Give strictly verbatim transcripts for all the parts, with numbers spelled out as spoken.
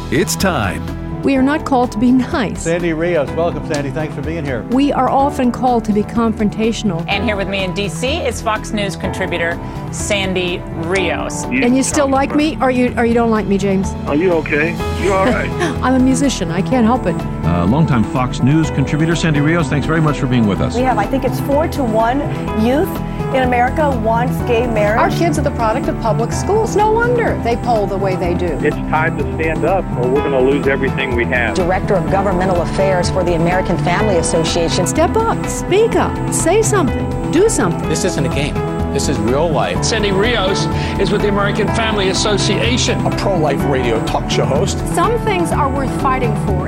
It's time. We are not called to be nice. Sandy Rios. Welcome, Sandy. Thanks for being here. We are often called to be confrontational. And here with me in D C is Fox News contributor Sandy Rios. You and you still like me, or you or you don't like me, James? Are you okay? You all right? I'm a musician. I can't help it. Uh, longtime Fox News contributor Sandy Rios, thanks very much for being with us. We have, I think it's four to one youth in America wants gay marriage. Our kids are the product of public schools. No wonder they poll the way they do. It's time to stand up or we're going to lose everything we have. Director of Governmental Affairs for the American Family Association. Step up, speak up, say something, do something. This isn't a game. This is real life. Sandy Rios is with the American Family Association. A pro-life radio talk show host. Some things are worth fighting for.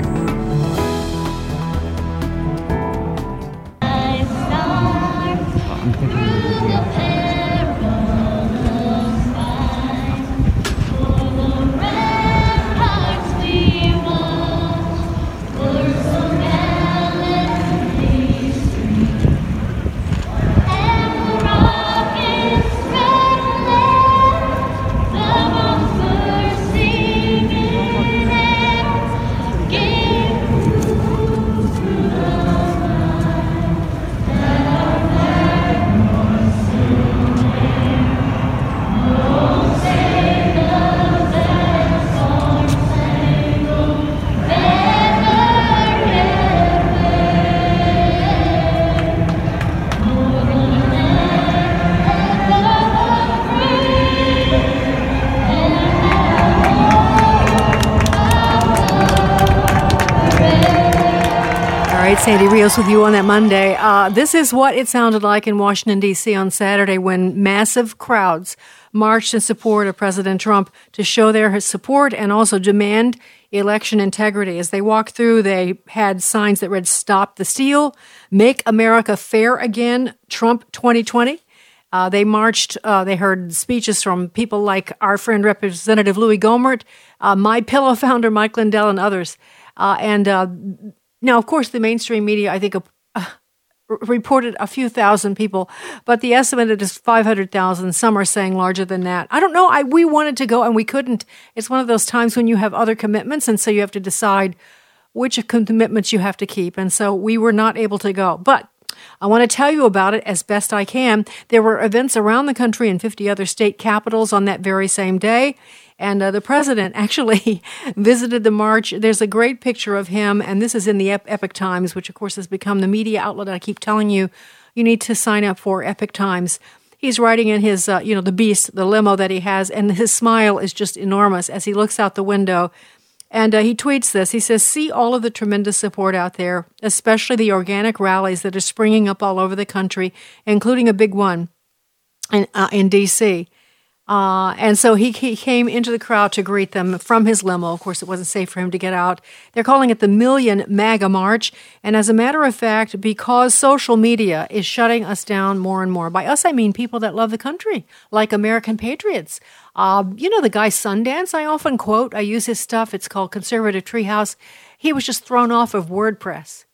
Sandy Rios with you on that Monday. Uh, this is what it sounded like in Washington, D C on Saturday when massive crowds marched in support of President Trump to show their support and also demand election integrity. As they walked through, they had signs that read, "Stop the Steal," "Make America Fair Again," "Trump twenty twenty. Uh, they marched, uh, they heard speeches from people like our friend Representative Louis Gohmert, uh, MyPillow founder Mike Lindell, and others. Uh, and uh, Now, of course, the mainstream media, I think, uh, reported a few thousand people, but the estimate is five hundred thousand. Some are saying larger than that. I don't know. I, we wanted to go and we couldn't. It's one of those times when you have other commitments, and so you have to decide which commitments you have to keep. And so we were not able to go. But I want to tell you about it as best I can. There were events around the country in fifty other state capitals on that very same day. And uh, the president actually visited the march. There's a great picture of him, and this is in the Epoch Times, which, of course, has become the media outlet I keep telling you you need to sign up for, Epoch Times. He's riding in his, uh, you know, the Beast, the limo that he has, and his smile is just enormous as he looks out the window. And uh, he tweets this. He says, "See all of the tremendous support out there, especially the organic rallies that are springing up all over the country, including a big one in, uh, in D C Uh, and so he, he came into the crowd to greet them from his limo. Of course, it wasn't safe for him to get out. They're calling it the Million MAGA March. And as a matter of fact, because social media is shutting us down more and more, by us, I mean people that love the country, like American patriots. Uh, you know, the guy Sundance, I often quote. I use his stuff. It's called Conservative Treehouse. He was just thrown off of WordPress.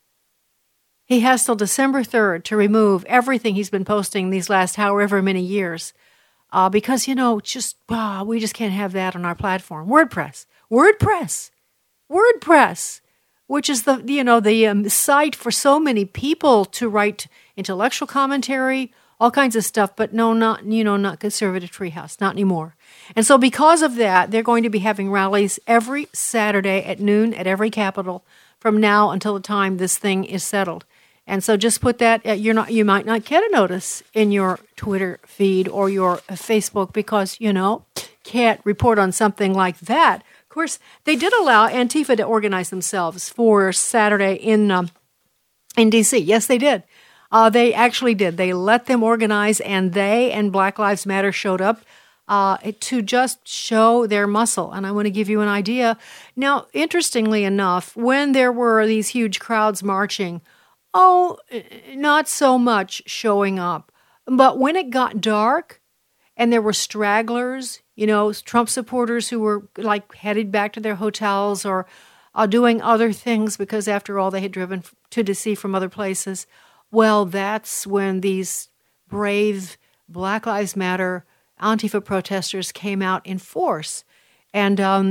He has till December third to remove everything he's been posting these last however many years. Uh, because, you know, just uh, we just can't have that on our platform. WordPress, WordPress, WordPress, which is the, you know, the um, site for so many people to write intellectual commentary, all kinds of stuff. But no, not, you know, not Conservative Treehouse, not anymore. And so because of that, they're going to be having rallies every Saturday at noon at every capital from now until the time this thing is settled. And so just put that, uh, you're not, you might not get a notice in your Twitter feed or your Facebook because, you know, can't report on something like that. Of course, they did allow Antifa to organize themselves for Saturday in um, in D C. Yes, they did. Uh, they actually did. They let them organize, and they and Black Lives Matter showed up uh, to just show their muscle. And I want to give you an idea. Now, interestingly enough, when there were these huge crowds marching, oh, not so much showing up. But when it got dark and there were stragglers, you know, Trump supporters who were like headed back to their hotels or uh, doing other things because after all they had driven to D C from other places, well, that's when these brave Black Lives Matter Antifa protesters came out in force. And um,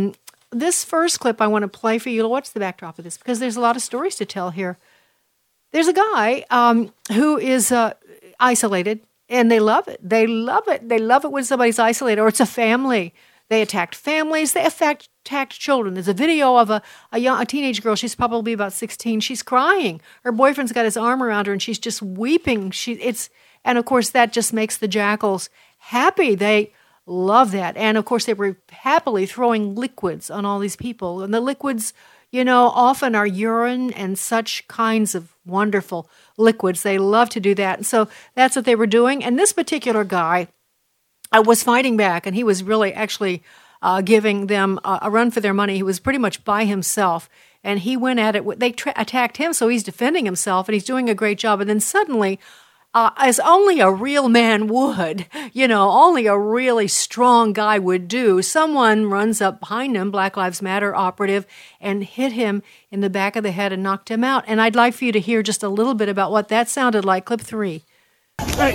this first clip I want to play for you. What's the backdrop of this? Because there's a lot of stories to tell here. There's a guy um, who is uh, isolated, and they love it. They love it. They love it when somebody's isolated, or it's a family. They attacked families. They attacked, attacked children. There's a video of a, a young, a teenage girl. She's probably about sixteen. She's crying. Her boyfriend's got his arm around her, and she's just weeping. She, it's, and of course, that just makes the jackals happy. They love that. And of course, they were happily throwing liquids on all these people. And the liquids, you know, often are urine and such kinds of wonderful liquids. They love to do that. And so that's what they were doing. And this particular guy uh, was fighting back, and he was really actually uh, giving them a, a run for their money. He was pretty much by himself, and he went at it. They tra- attacked him, so he's defending himself, and he's doing a great job. And then suddenly, Uh, as only a real man would, you know, only a really strong guy would do, someone runs up behind him, Black Lives Matter operative, and hit him in the back of the head and knocked him out. And I'd like for you to hear just a little bit about what that sounded like. Clip three. Hey,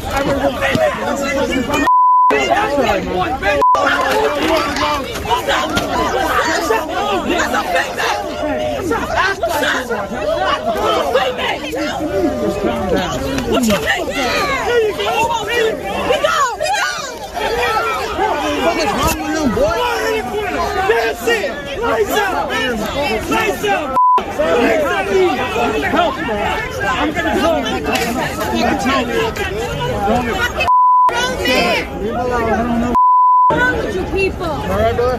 What you think? Here you go. Here you go. We go. We go. What is wrong with them, boy? That's it. Lights out. Lights out. Help, man. I'm gonna help. Leave alone. I don't know. What's wrong with you people? All right, brother.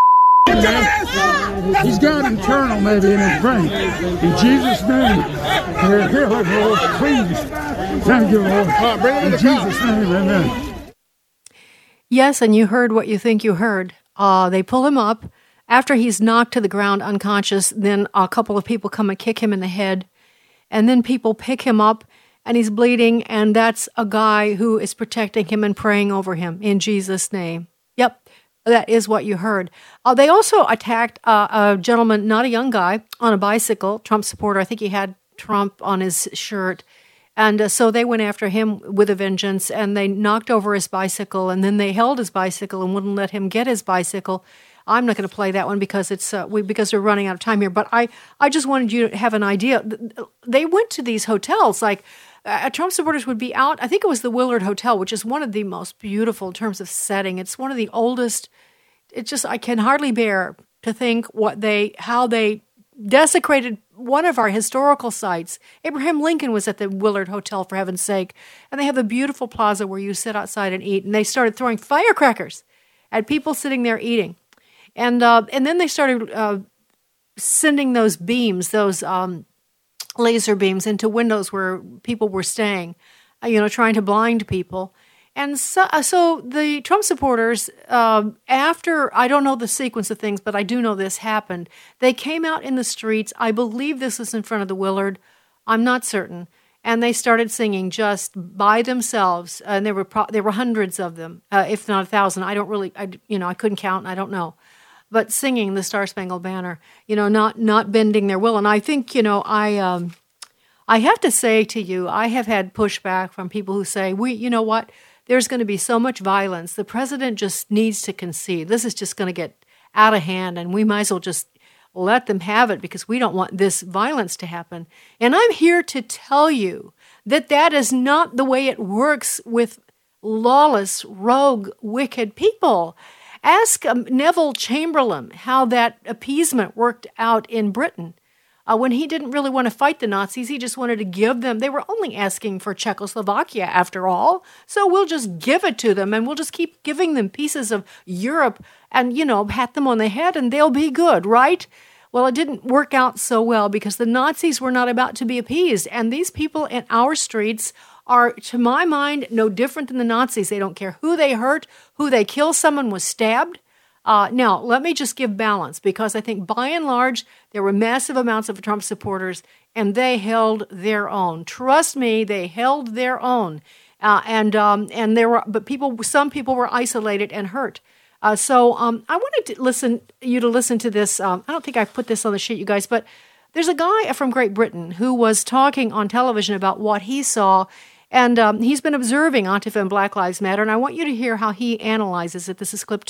He's got internal maybe in his brain. In Jesus' name, hear, hear her, Lord, please. Thank you, Lord. Right, bring him in, in Jesus' name, amen. Yes, and you heard what you think you heard. Uh, they pull him up. After he's knocked to the ground unconscious, then a couple of people come and kick him in the head. And then people pick him up, and he's bleeding, and that's a guy who is protecting him and praying over him in Jesus' name. Yep. That is what you heard. Uh, they also attacked uh, a gentleman, not a young guy, on a bicycle, Trump supporter. I think he had Trump on his shirt. And uh, so they went after him with a vengeance, and they knocked over his bicycle, and then they held his bicycle and wouldn't let him get his bicycle. I'm not going to play that one because it's uh, we because we're running out of time here. But I, I just wanted you to have an idea. They went to these hotels, like uh, Trump supporters would be out. I think it was the Willard Hotel, which is one of the most beautiful in terms of setting. It's one of the oldest. It just I can hardly bear to think what they how they desecrated one of our historical sites. Abraham Lincoln was at the Willard Hotel, for heaven's sake, and they have a beautiful plaza where you sit outside and eat. And they started throwing firecrackers at people sitting there eating. And uh, and then they started uh, sending those beams, those um, laser beams, into windows where people were staying, uh, you know, trying to blind people. And so, uh, so the Trump supporters, uh, after, I don't know the sequence of things, but I do know this happened. They came out in the streets. I believe this was in front of the Willard. I'm not certain. And they started singing just by themselves. And there were pro- there were hundreds of them, uh, if not a thousand. I don't really, I, you know, I couldn't count, and I don't know. But singing the Star Spangled Banner, you know, not not bending their will. And I think, you know, I um, I have to say to you, I have had pushback from people who say, we, you know what, there's going to be so much violence. The president just needs to concede. This is just going to get out of hand, and we might as well just let them have it because we don't want this violence to happen. And I'm here to tell you that that is not the way it works with lawless, rogue, wicked people. Ask um, Neville Chamberlain how that appeasement worked out in Britain. Uh, when he didn't really want to fight the Nazis, he just wanted to give them, they were only asking for Czechoslovakia after all, so we'll just give it to them, and we'll just keep giving them pieces of Europe and, you know, pat them on the head, and they'll be good, right? Well, it didn't work out so well because the Nazis were not about to be appeased, and these people in our streets are, to my mind, no different than the Nazis. They don't care who they hurt, who they kill. Someone was stabbed. Uh, now, let me just give balance, because I think by and large, there were massive amounts of Trump supporters, and they held their own. Trust me, they held their own. Uh, and um, and there were, but people, some people were isolated and hurt. Uh, so um, I wanted to listen you to listen to this. Um, I don't think I put this on the sheet, you guys, but there's a guy from Great Britain who was talking on television about what he saw, and um, he's been observing Antifa and Black Lives Matter, and I want you to hear how he analyzes it. This is clip two.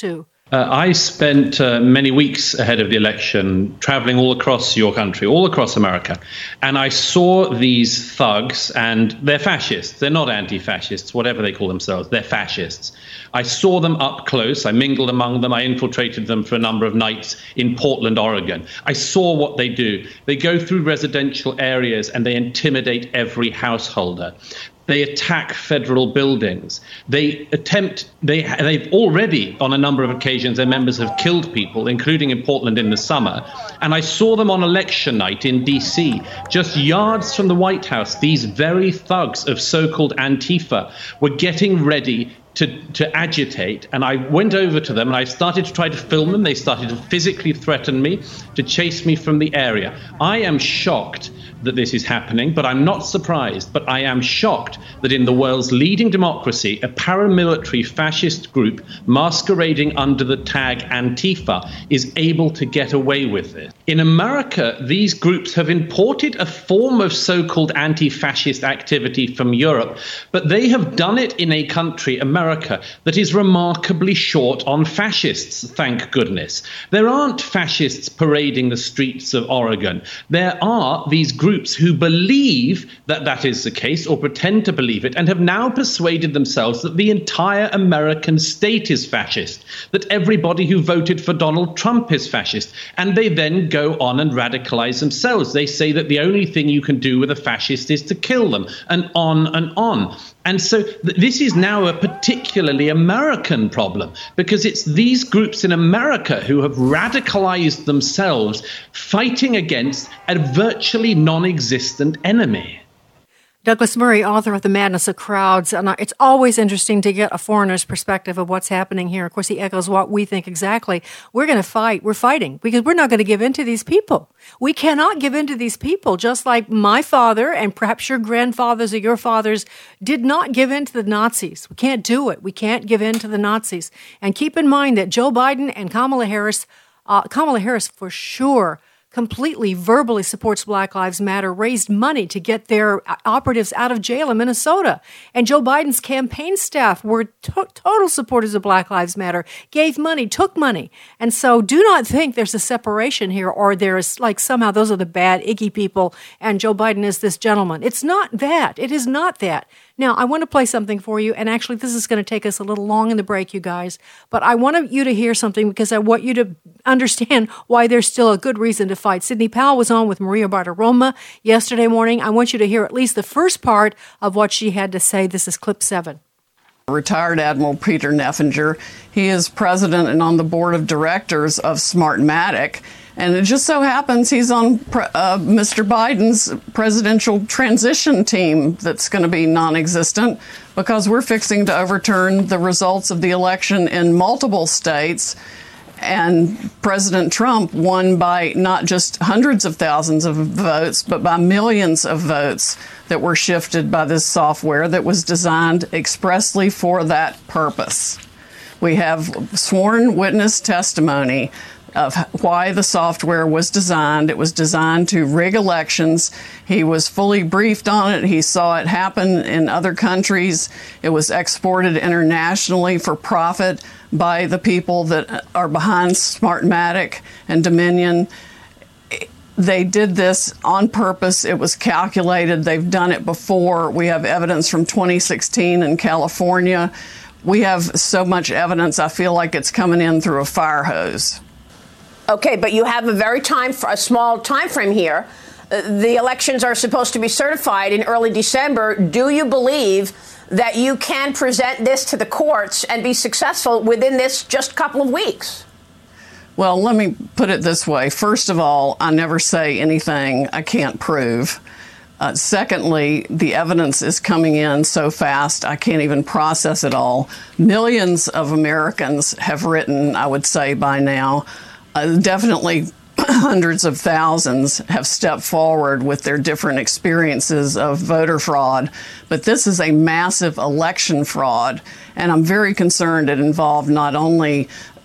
Uh, I spent uh, many weeks ahead of the election traveling all across your country, all across America, and I saw these thugs, and they're fascists. They're not anti-fascists, whatever they call themselves. They're fascists. I saw them up close. I mingled among them. I infiltrated them for a number of nights in Portland, Oregon. I saw what they do. They go through residential areas and they intimidate every householder. They attack federal buildings. They attempt, they, they've already, on a number of occasions, their members have killed people, including in Portland in the summer. And I saw them on election night in D C, just yards from the White House. These very thugs of so-called Antifa were getting ready to, to agitate. And I went over to them and I started to try to film them. They started to physically threaten me, to chase me from the area. I am shocked that this is happening, but I'm not surprised. But I am shocked that in the world's leading democracy, a paramilitary fascist group masquerading under the tag Antifa is able to get away with it. In America, these groups have imported a form of so-called anti-fascist activity from Europe, but they have done it in a country, America, that is remarkably short on fascists, thank goodness. There aren't fascists parading the streets of Oregon. There are these groups Groups who believe that that is the case or pretend to believe it and have now persuaded themselves that the entire American state is fascist, that everybody who voted for Donald Trump is fascist. And they then go on and radicalize themselves. They say that the only thing you can do with a fascist is to kill them, and on and on. And so th- this is now a particularly American problem, because it's these groups in America who have radicalized themselves fighting against a virtually non-existent enemy. Douglas Murray, author of The Madness of Crowds. And it's always interesting to get a foreigner's perspective of what's happening here. Of course, he echoes what we think exactly. We're going to fight. We're fighting because we're not going to give in to these people. We cannot give in to these people, just like my father and perhaps your grandfathers or your fathers did not give in to the Nazis. We can't do it. We can't give in to the Nazis. And keep in mind that Joe Biden and Kamala Harris, uh, Kamala Harris for sure, completely verbally supports Black Lives Matter, raised money to get their operatives out of jail in Minnesota. And Joe Biden's campaign staff were to- total supporters of Black Lives Matter, gave money, took money. And so do not think there's a separation here or there's like somehow those are the bad, icky people and Joe Biden is this gentleman. It's not that. It is not that. Now, I want to play something for you, and actually this is going to take us a little long in the break, you guys, but I want you to hear something because I want you to understand why there's still a good reason to fight. Sidney Powell was on with Maria Bartiromo yesterday morning. I want you to hear at least the first part of what she had to say. This is clip seven. Retired Admiral Peter Neffenger. He is president and on the board of directors of Smartmatic. And it just so happens he's on uh, Mister Biden's presidential transition team that's going to be non-existent because we're fixing to overturn the results of the election in multiple states. And President Trump won by not just hundreds of thousands of votes, but by millions of votes that were shifted by this software that was designed expressly for that purpose. We have sworn witness testimony of why the software was designed. It was designed to rig elections. He was fully briefed on it. He saw it happen in other countries. It was exported internationally for profit by the people that are behind Smartmatic and Dominion. They did this on purpose. It was calculated. They've done it before. We have evidence from twenty sixteen in California. We have so much evidence, I feel like it's coming in through a fire hose. Okay, but you have a very time, a small time frame here. Uh, the elections are supposed to be certified in early December. Do you believe that you can present this to the courts and be successful within this just couple of weeks? Well, let me put it this way. First of all, I never say anything I can't prove. Uh, secondly, the evidence is coming in so fast, I can't even process it all. Millions of Americans have written, I would say by now, Uh, definitely hundreds of thousands have stepped forward with their different experiences of voter fraud. But this is a massive election fraud, and I'm very concerned it involved not only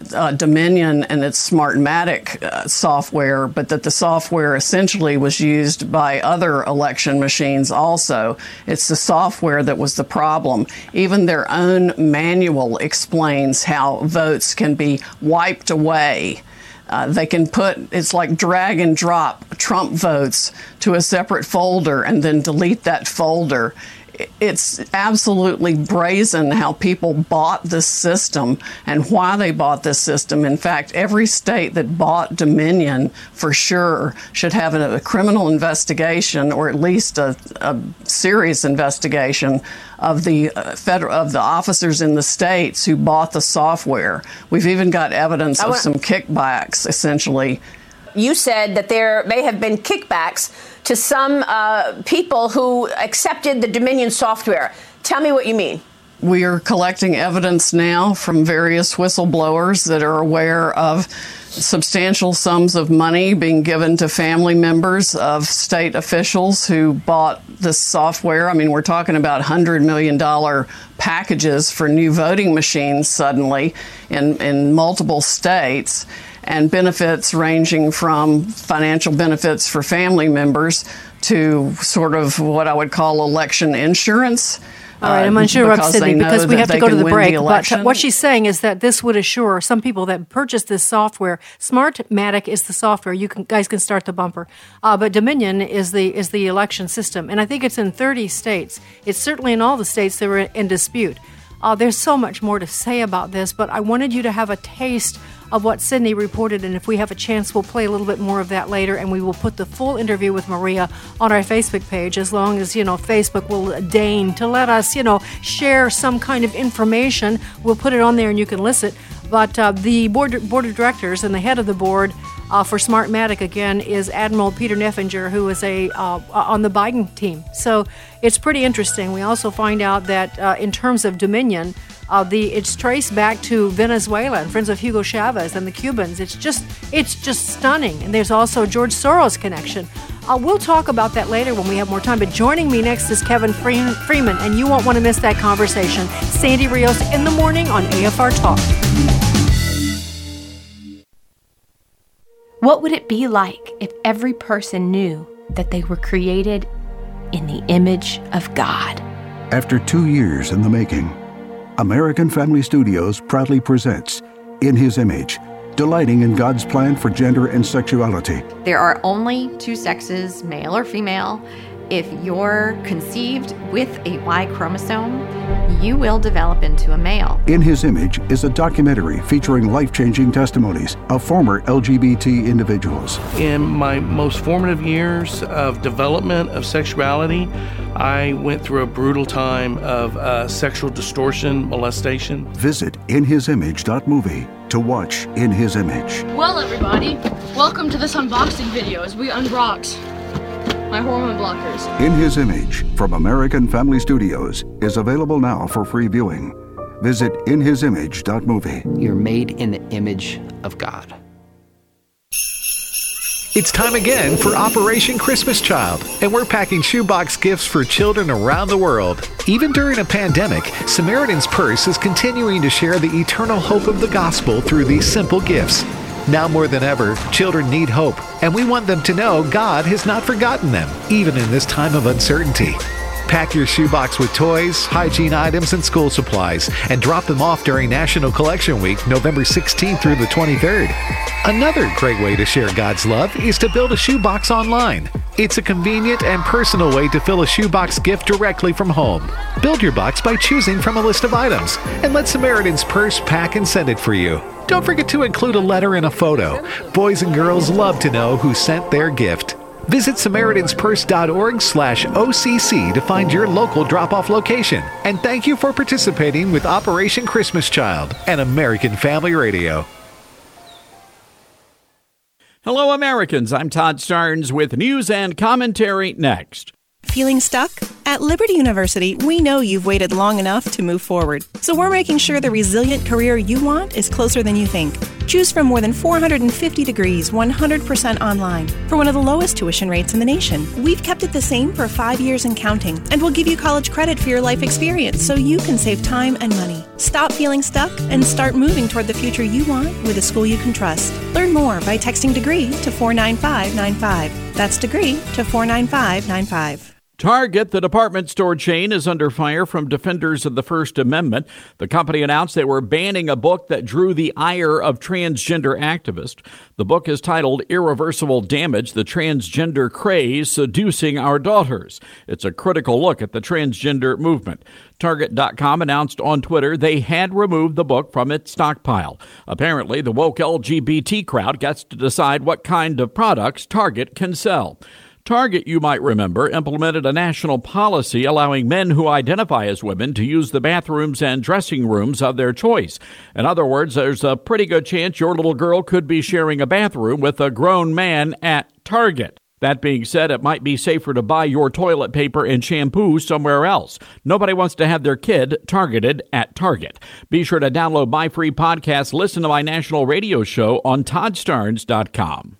uh, Dominion and its Smartmatic uh, software, but that the software essentially was used by other election machines also. It's the software that was the problem. Even their own manual explains how votes can be wiped away. Uh, they can put, it's like drag and drop Trump votes to a separate folder and then delete that folder. It's absolutely brazen how people bought this system and why they bought this system. In fact, every state that bought Dominion for sure should have a, a criminal investigation, or at least a, a serious investigation of the uh, federal of the officers in the states who bought the software. We've even got evidence of some kickbacks, essentially. You said that there may have been kickbacks to some uh, people who accepted the Dominion software. Tell me what you mean. We are collecting evidence now from various whistleblowers that are aware of substantial sums of money being given to family members of state officials who bought this software. I mean, we're talking about one hundred million dollars packages for new voting machines suddenly in, in multiple states, and benefits ranging from financial benefits for family members to sort of what I would call election insurance. All right, I'm unsure about Sydney because we have to go to the break. The but what she's saying is that this would assure some people that purchase this software. Smartmatic is the software. You can, guys can start the bumper. Uh, but Dominion is the is the election system, and I think it's in thirty states. It's certainly in all the states that are in dispute. Uh, there's so much more to say about this, but I wanted you to have a taste of what Sydney reported, and if we have a chance, we'll play a little bit more of that later, and we will put the full interview with Maria on our Facebook page, as long as, you know, Facebook will deign to let us, you know, share some kind of information. We'll put it on there and you can listen. But uh, the board, board of directors and the head of the board uh, for Smartmatic, again, is Admiral Peter Neffenger, who is a uh, on the Biden team. So it's pretty interesting. We also find out that uh, in terms of Dominion, Uh, the it's traced back to Venezuela and friends of Hugo Chavez and the Cubans. It's just it's just stunning. And there's also a George Soros connection. Uh, we'll talk about that later when we have more time. But joining me next is Kevin Freeman, and you won't want to miss that conversation. Sandy Rios in the morning on A F R Talk. What would it be like if every person knew that they were created in the image of God? After two years in the making, American Family Studios proudly presents In His Image, delighting in God's plan for gender and sexuality. There are only two sexes, male or female. If you're conceived with a Y chromosome, you will develop into a male. In His Image is a documentary featuring life-changing testimonies of former L G B T individuals. In my most formative years of development of sexuality, I went through a brutal time of uh, sexual distortion, molestation. Visit in his image dot movie to watch In His Image. Well, everybody, welcome to this unboxing video as we unbox my hormone blockers. In His Image from American Family Studios is available now for free viewing. Visit in his image dot movie. You're made in the image of God. It's time again for Operation Christmas Child, and we're packing shoebox gifts for children around the world. Even during a pandemic, Samaritan's Purse is continuing to share the eternal hope of the gospel through these simple gifts. Now more than ever, children need hope, and we want them to know God has not forgotten them, even in this time of uncertainty. Pack your shoebox with toys, hygiene items, and school supplies, and drop them off during National Collection Week, November sixteenth through the twenty-third. Another great way to share God's love is to build a shoebox online. It's a convenient and personal way to fill a shoebox gift directly from home. Build your box by choosing from a list of items, and let Samaritan's Purse pack and send it for you. Don't forget to include a letter and a photo. Boys and girls love to know who sent their gift. Visit Samaritans Purse dot org slash O C C to find your local drop-off location. And thank you for participating with Operation Christmas Child and American Family Radio. Hello, Americans. I'm Todd Starnes with news and commentary next. Feeling stuck? At Liberty University, we know you've waited long enough to move forward. So we're making sure the resilient career you want is closer than you think. Choose from more than four hundred fifty degrees, one hundred percent online, for one of the lowest tuition rates in the nation. We've kept it the same for five years and counting, and we'll give you college credit for your life experience so you can save time and money. Stop feeling stuck and start moving toward the future you want with a school you can trust. Learn more by texting DEGREE to four nine five nine five. That's DEGREE to four nine five nine five. Target, the department store chain, is under fire from defenders of the First Amendment. The company announced they were banning a book that drew the ire of transgender activists. The book is titled Irreversible Damage, The Transgender Craze Seducing Our Daughters. It's a critical look at the transgender movement. Target dot com announced on Twitter they had removed the book from its stockpile. Apparently, the woke L G B T crowd gets to decide what kind of products Target can sell. Target, you might remember, implemented a national policy allowing men who identify as women to use the bathrooms and dressing rooms of their choice. In other words, there's a pretty good chance your little girl could be sharing a bathroom with a grown man at Target. That being said, it might be safer to buy your toilet paper and shampoo somewhere else. Nobody wants to have their kid targeted at Target. Be sure to download my free podcast, listen to my national radio show on Todd Starnes dot com.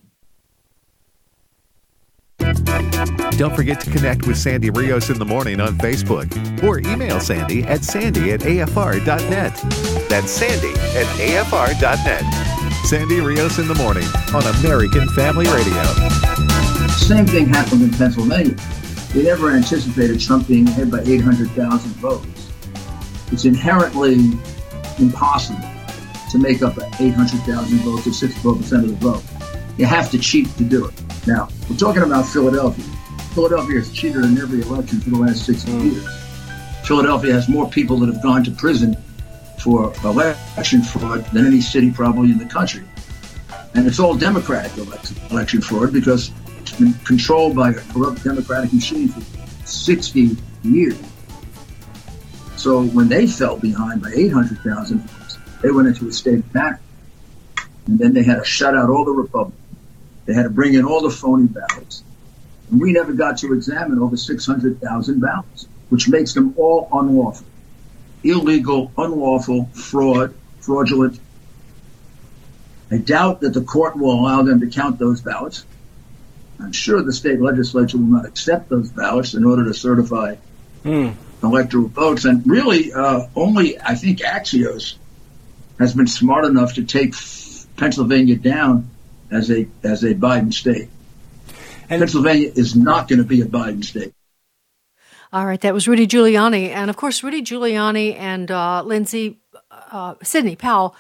Don't forget to connect with Sandy Rios in the morning on Facebook or email Sandy at sandy at a f r dot net. That's Sandy at a f r dot net. Sandy Rios in the morning on American Family Radio. Same thing happened in Pennsylvania. They never anticipated Trump being ahead by eight hundred thousand votes. It's inherently impossible to make up eight hundred thousand votes or sixty-four percent of the vote. You have to cheat to do it. Now, we're talking about Philadelphia. Philadelphia has cheated in every election for the last sixty years. Philadelphia has more people that have gone to prison for election fraud than any city probably in the country. And it's all Democratic election, election fraud because it's been controlled by a corrupt Democratic machine for sixty years. So when they fell behind by eight hundred thousand votes, they went into a state of panic. And then they had to shut out all the Republicans. They had to bring in all the phony ballots. And we never got to examine over six hundred thousand ballots, which makes them all unlawful. Illegal, unlawful, fraud, fraudulent. I doubt that the court will allow them to count those ballots. I'm sure the state legislature will not accept those ballots in order to certify hmm. electoral votes. And really, uh, only, I think, Axios has been smart enough to take Pennsylvania down as a as a Biden state. And Pennsylvania is not going to be a Biden state. All right, that was Rudy Giuliani. And, of course, Rudy Giuliani and uh, Lindsay, uh, Sidney Powell,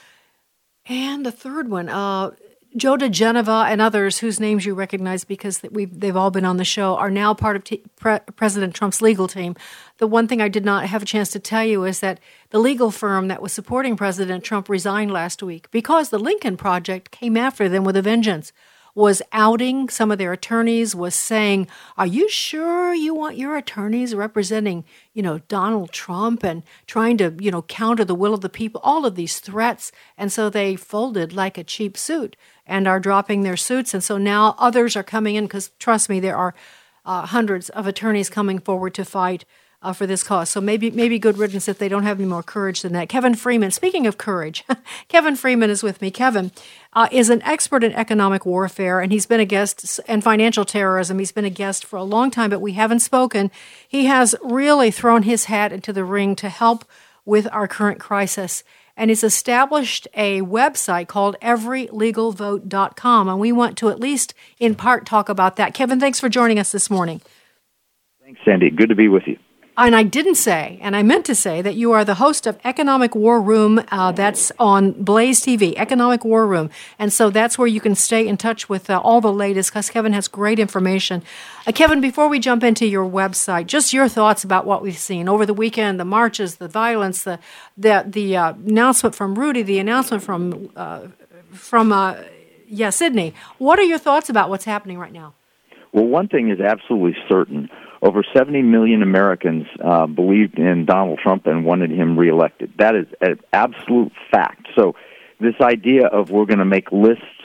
and the third one, uh, Joe DeGeneva and others whose names you recognize because we've, they've all been on the show, are now part of t- Pre- President Trump's legal team. The one thing I did not have a chance to tell you is that the legal firm that was supporting President Trump resigned last week because the Lincoln Project came after them with a vengeance, was outing some of their attorneys, was saying, are you sure you want your attorneys representing, you know, Donald Trump and trying to, you know, counter the will of the people, all of these threats. And so they folded like a cheap suit and are dropping their suits. And so now others are coming in because, trust me, there are uh, hundreds of attorneys coming forward to fight Uh, for this cause. So maybe maybe good riddance if they don't have any more courage than that. Kevin Freeman, speaking of courage, Kevin Freeman is with me. Kevin uh, is an expert in economic warfare, and he's been a guest, and financial terrorism. He's been a guest for a long time, but we haven't spoken. He has really thrown his hat into the ring to help with our current crisis, and he's established a website called every legal vote dot com, and we want to at least in part talk about that. Kevin, thanks for joining us this morning. Thanks, Sandy. Good to be with you. And I didn't say, and I meant to say, that you are the host of Economic War Room. Uh, that's on Blaze T V, Economic War Room. And so that's where you can stay in touch with uh, all the latest, because Kevin has great information. Uh, Kevin, before we jump into your website, just your thoughts about what we've seen over the weekend, the marches, the violence, the the, the uh, announcement from Rudy, the announcement from, uh, from uh, yeah, Sidney. What are your thoughts about what's happening right now? Well, one thing is absolutely certain. Over seventy million Americans uh, believed in Donald Trump and wanted him reelected. That is an absolute fact. So this idea of we're going to make lists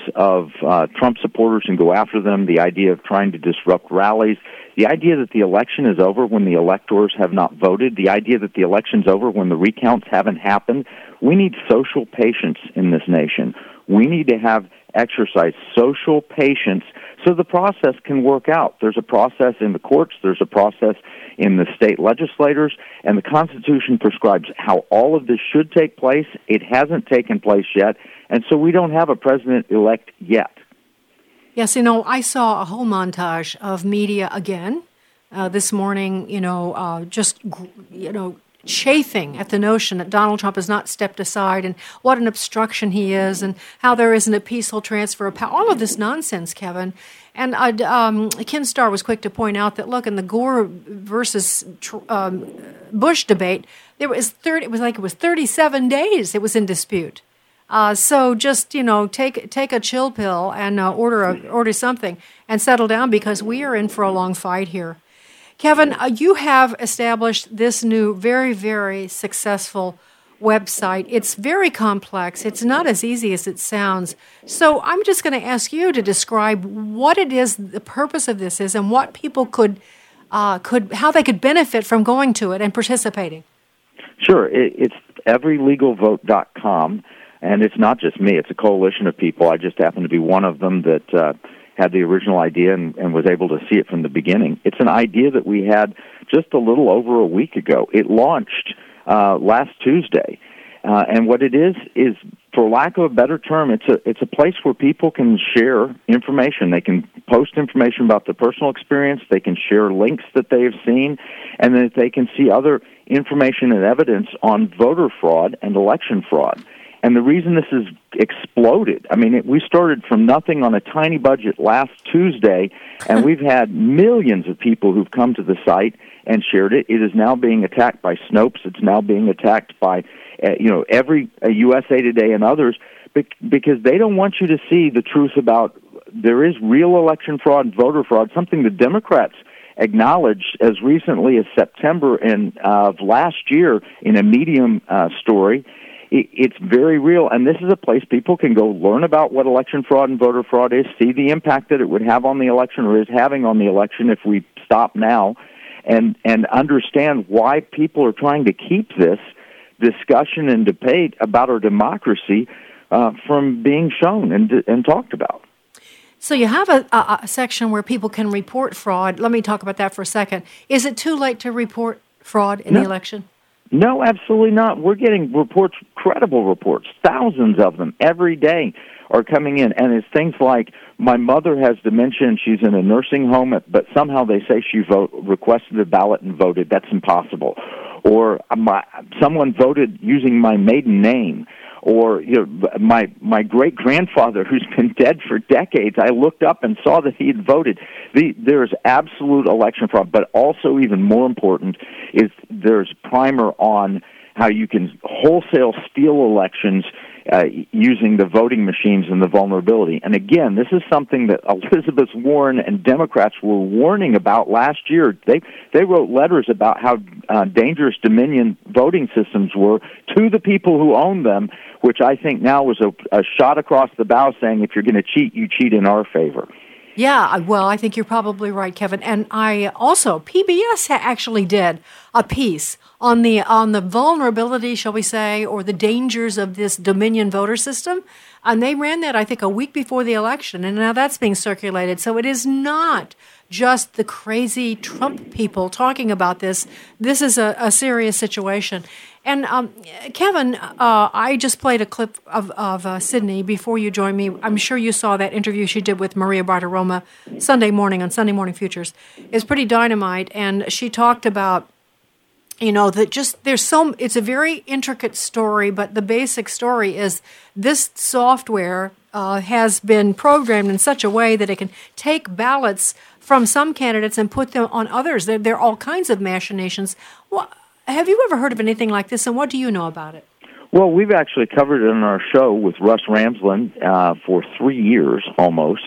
of uh, Trump supporters and go after them, the idea of trying to disrupt rallies, the idea that the election is over when the electors have not voted, the idea that the election's over when the recounts haven't happened. We need social patience in this nation. We need to have exercise social patience so the process can work out. There's a process in the courts, there's a process in the state legislators, and the Constitution prescribes how all of this should take place. It hasn't taken place yet, and so we don't have a president-elect yet. Yes, you know, I saw a whole montage of media again uh, this morning, you know, uh, just, you know, chafing at the notion that Donald Trump has not stepped aside and what an obstruction he is and how there isn't a peaceful transfer of power. All of this nonsense, Kevin. And uh, um, Ken Starr was quick to point out that, look, in the Gore versus um, Bush debate, there was thirty. It was like it was thirty-seven days it was in dispute. Uh, so just, you know, take take a chill pill and uh, order a, order something and settle down because we are in for a long fight here. Kevin, uh, you have established this new, very, very successful website. It's very complex. It's not as easy as it sounds. So I'm just going to ask you to describe what it is, the purpose of this is, and what people could, uh, could, how they could benefit from going to it and participating. Sure. It, it's every legal vote dot com, and it's not just me. It's a coalition of people. I just happen to be one of them that uh, had the original idea and, and was able to see it from the beginning. It's an idea that we had just a little over a week ago. It launched uh, last Tuesday, uh, and what it is is, for lack of a better term, it's a it's a place where people can share information. They can post information about their personal experience. They can share links that they have seen, and then they can see other information and evidence on voter fraud and election fraud. And the reason this has exploded, I mean, it, we started from nothing on a tiny budget last Tuesday, and we've had millions of people who've come to the site and shared it. It is now being attacked by Snopes. It's now being attacked by, uh, you know, every uh, U S A Today and others, because they don't want you to see the truth about there is real election fraud and voter fraud, something the Democrats acknowledged as recently as September in, uh, of last year in a Medium uh, story. It's very real, and this is a place people can go learn about what election fraud and voter fraud is, see the impact that it would have on the election or is having on the election if we stop now, and and understand why people are trying to keep this discussion and debate about our democracy uh, from being shown and and talked about. So you have a, a, a section where people can report fraud. Let me talk about that for a second. Is it too late to report fraud in No. the election? No, absolutely not. We're getting reports, credible reports, thousands of them every day are coming in. And it's things like, my mother has dementia and she's in a nursing home, but somehow they say she vote, requested a ballot and voted. That's impossible. Or my, someone voted using my maiden name. Or you know, my my great grandfather, who's been dead for decades, I looked up and saw that he had voted. The, there's absolute election fraud, but also even more important is there's primer on how you can wholesale steal elections uh, using the voting machines and the vulnerability. And again, this is something that Elizabeth Warren and Democrats were warning about last year. They they wrote letters about how uh, dangerous Dominion voting systems were to the people who own them, which I think now was a, a shot across the bow saying, if you're going to cheat, you cheat in our favor. Yeah, well, I think you're probably right, Kevin. And I also, P B S actually did a piece on the on the vulnerability, shall we say, or the dangers of this Dominion voter system. And they ran that, I think, a week before the election. And now that's being circulated. So it is not just the crazy Trump people talking about this. This is a, a serious situation. And um, Kevin, uh, I just played a clip of, of uh, Sydney before you joined me. I'm sure you saw that interview she did with Maria Bartiromo Sunday morning on Sunday Morning Futures. It's pretty dynamite, and she talked about, you know, that just there's so it's a very intricate story, but the basic story is this software uh, has been programmed in such a way that it can take ballots from some candidates and put them on others. There, there are all kinds of machinations. Well, have you ever heard of anything like this, and what do you know about it? Well, we've actually covered it on our show with Russ Ramsland uh, for three years almost.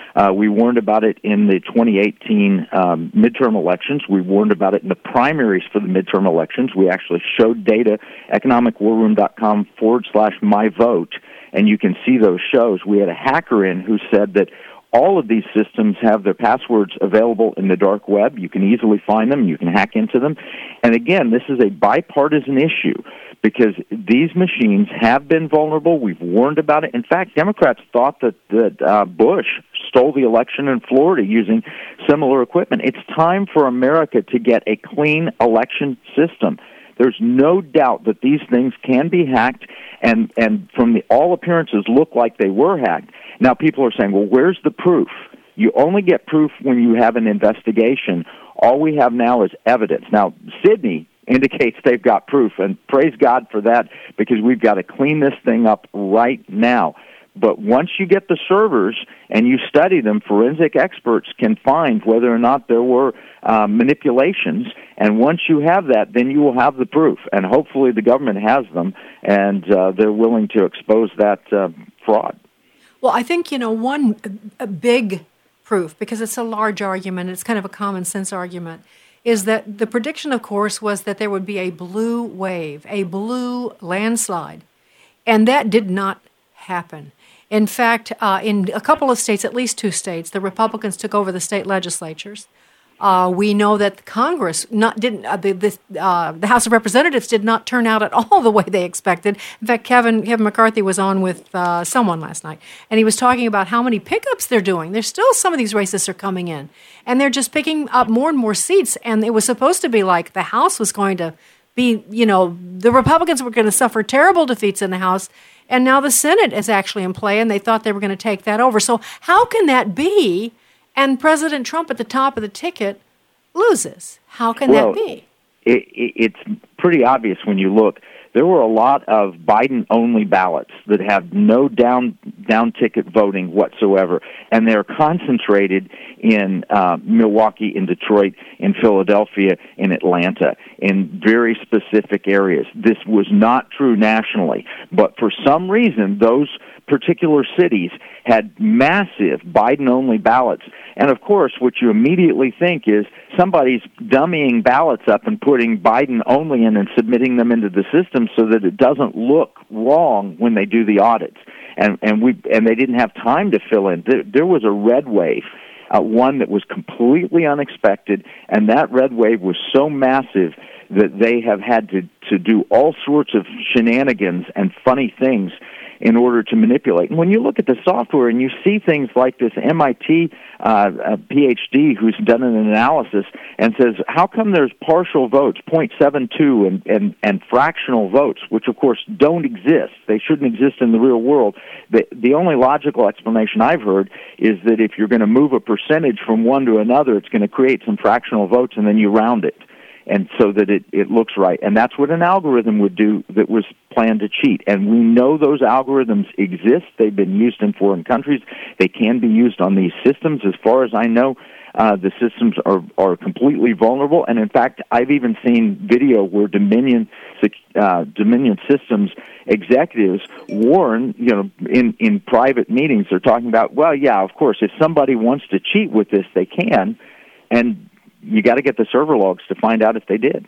Uh, we warned about it in the twenty eighteen um, midterm elections. We warned about it in the primaries for the midterm elections. We actually showed data, economicwarroom.com forward slash my vote, and you can see those shows. We had a hacker in who said that all of these systems have their passwords available in the dark web. You can easily find them. You can hack into them. And again, this is a bipartisan issue because these machines have been vulnerable. We've warned about it. In fact, Democrats thought that, that uh, Bush stole the election in Florida using similar equipment. It's time for America to get a clean election system. There's no doubt that these things can be hacked, and, and from the, all appearances look like they were hacked. Now, people are saying, well, where's the proof? You only get proof when you have an investigation. All we have now is evidence. Now, Sydney indicates they've got proof, and praise God for that, because we've got to clean this thing up right now. But once you get the servers and you study them, forensic experts can find whether or not there were uh, manipulations. And once you have that, then you will have the proof. And hopefully the government has them, and uh, they're willing to expose that uh, fraud. Well, I think, you know, one a big proof, because it's a large argument, it's kind of a common sense argument, is that the prediction, of course, was that there would be a blue wave, a blue landslide. And that did not happen. In fact, uh, in a couple of states, at least two states, the Republicans took over the state legislatures. Uh, we know that Congress not didn't uh, the the, uh, the House of Representatives did not turn out at all the way they expected. In fact, Kevin Kevin McCarthy was on with uh, someone last night, and he was talking about how many pickups they're doing. There's still some of these racists are coming in, and they're just picking up more and more seats. And it was supposed to be like the House was going to be, you know, the Republicans were going to suffer terrible defeats in the House. And now the Senate is actually in play, and they thought they were going to take that over. So how can that be? And President Trump at the top of the ticket loses. How can well, that be? It, it, it's pretty obvious when you look. There were a lot of Biden-only ballots that have no down down ticket voting whatsoever, and they're concentrated in uh, Milwaukee, in Detroit, in Philadelphia, in Atlanta, in very specific areas. This was not true nationally, but for some reason, those particular cities had massive Biden-only ballots. And, of course, what you immediately think is somebody's dummying ballots up and putting Biden-only in and submitting them into the system so that it doesn't look wrong when they do the audits. And and we and they didn't have time to fill in. There, there was a red wave, uh, one that was completely unexpected, and that red wave was so massive that they have had to, to do all sorts of shenanigans and funny things in order to manipulate. And when you look at the software and you see things like this M I T uh, P H D who's done an analysis and says, how come there's partial votes, zero point seven two, and, and, and fractional votes, which of course don't exist. They shouldn't exist in the real world. The, the only logical explanation I've heard is that if you're going to move a percentage from one to another, it's going to create some fractional votes and then you round it, and so that it, it looks right. And that's what an algorithm would do that was planned to cheat. And we know those algorithms exist. They've been used in foreign countries. They can be used on these systems. As far as I know, uh, the systems are, are completely vulnerable. And in fact, I've even seen video where Dominion uh, Dominion Systems executives warn, you know, in, in private meetings, they're talking about, well, yeah, of course, if somebody wants to cheat with this, they can. And you got to get the server logs to find out if they did.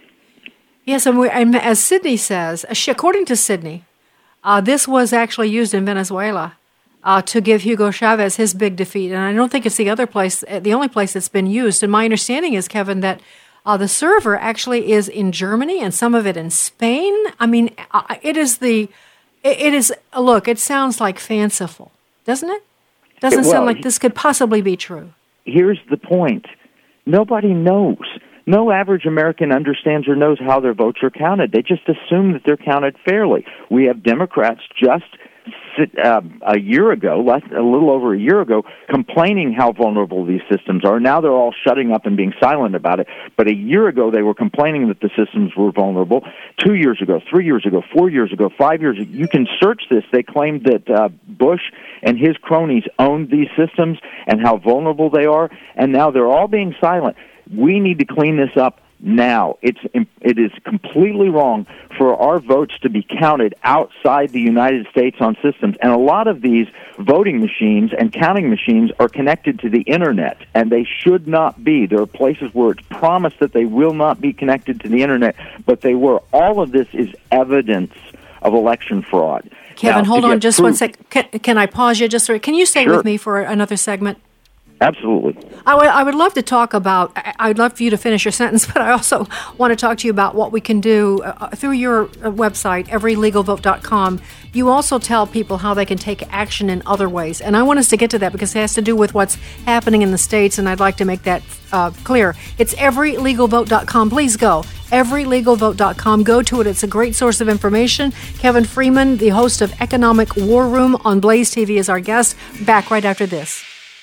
Yes, and, we, and as Sydney says, according to Sydney, uh, this was actually used in Venezuela uh, to give Hugo Chavez his big defeat. And I don't think it's the other place, the only place that's been used. And my understanding is, Kevin, that uh, the server actually is in Germany and some of it in Spain. I mean, uh, it is the, it, it is, look, it sounds like fanciful, doesn't it? Doesn't well, sound like this could possibly be true. Here's the point. Nobody knows. No average American understands or knows how their votes are counted. They just assume that they're counted fairly. We have Democrats just uh, a year ago, less, a little over a year ago, complaining how vulnerable these systems are. Now they're all shutting up and being silent about it. But a year ago, they were complaining that the systems were vulnerable. Two years ago, three years ago, four years ago, five years ago, you can search this. They claimed that uh, Bush and his cronies owned these systems and how vulnerable they are, and now they're all being silent. We need to clean this up now. It's it is completely wrong for our votes to be counted outside the United States on systems. And a lot of these voting machines and counting machines are connected to the Internet, and they should not be. There are places where it's promised that they will not be connected to the Internet, but they were. All of this is evidence of election fraud. Kevin, now, hold on just proof, one sec. Can, can I pause you just for, can you stay sure. with me for another segment? Absolutely. I would, I would love to talk about, I'd love for you to finish your sentence, but I also want to talk to you about what we can do uh, through your uh, website, every legal vote dot com. You also tell people how they can take action in other ways. And I want us to get to that because it has to do with what's happening in the states, and I'd like to make that uh, clear. It's every legal vote dot com. Please go. every legal vote dot com. Go to it. It's a great source of information. Kevin Freeman, the host of Economic War Room on Blaze T V, is our guest. Back right after this.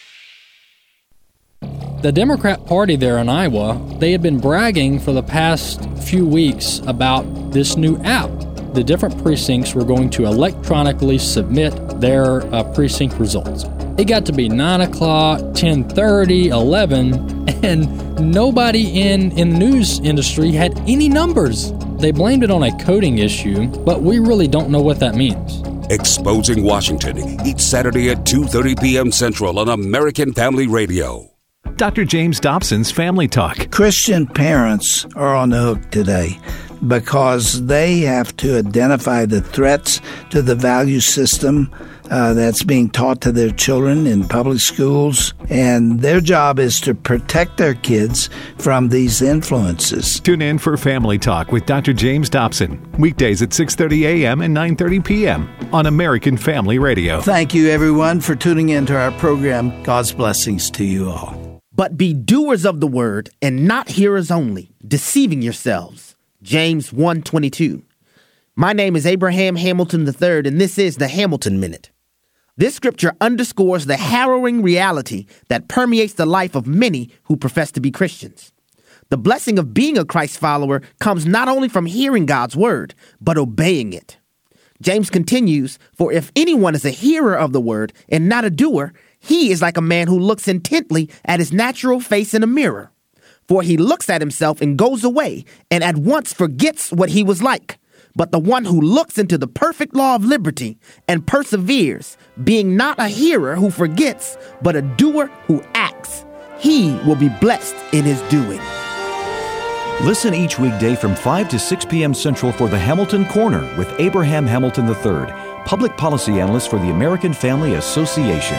The Democrat Party there in Iowa, they had been bragging for the past few weeks about this new app. The different precincts were going to electronically submit their uh, precinct results. It got to be nine o'clock, ten thirty, eleven, and nobody in, in the news industry had any numbers. They blamed it on a coding issue, but we really don't know what that means. Exposing Washington, each Saturday at two thirty p.m. Central on American Family Radio. Doctor James Dobson's Family Talk. Christian parents are on the hook today because they have to identify the threats to the value system uh, that's being taught to their children in public schools, and their job is to protect their kids from these influences. Tune in for Family Talk with Doctor James Dobson, weekdays at six thirty a.m. and nine thirty p.m. on American Family Radio. Thank you, everyone, for tuning into our program. God's blessings to you all. But be doers of the word and not hearers only, deceiving yourselves. James one twenty-two. My name is Abraham Hamilton the third, and this is the Hamilton Minute. This scripture underscores the harrowing reality that permeates the life of many who profess to be Christians. The blessing of being a Christ follower comes not only from hearing God's word, but obeying it. James continues, for if anyone is a hearer of the word and not a doer, he is like a man who looks intently at his natural face in a mirror. For he looks at himself and goes away and at once forgets what he was like. But the one who looks into the perfect law of liberty and perseveres, being not a hearer who forgets, but a doer who acts, he will be blessed in his doing. Listen each weekday from five to six p.m. Central for the Hamilton Corner with Abraham Hamilton the third, public policy analyst for the American Family Association.